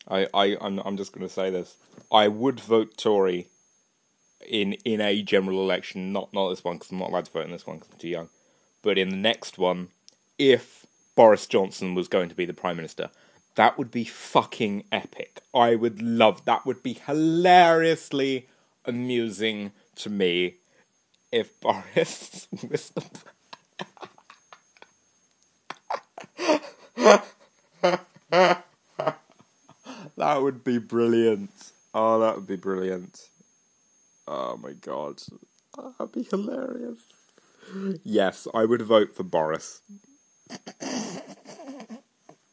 I'm just going to say this. I would vote Tory in a general election, not this one because I'm not allowed to vote in this one because I'm too young, but in the next one, if Boris Johnson was going to be the Prime Minister, that would be fucking epic. I would love that. Would be hilariously amusing to me if Boris was the. That would be brilliant. Oh, that would be brilliant. Oh my god. That'd be hilarious. Yes, I would vote for Boris.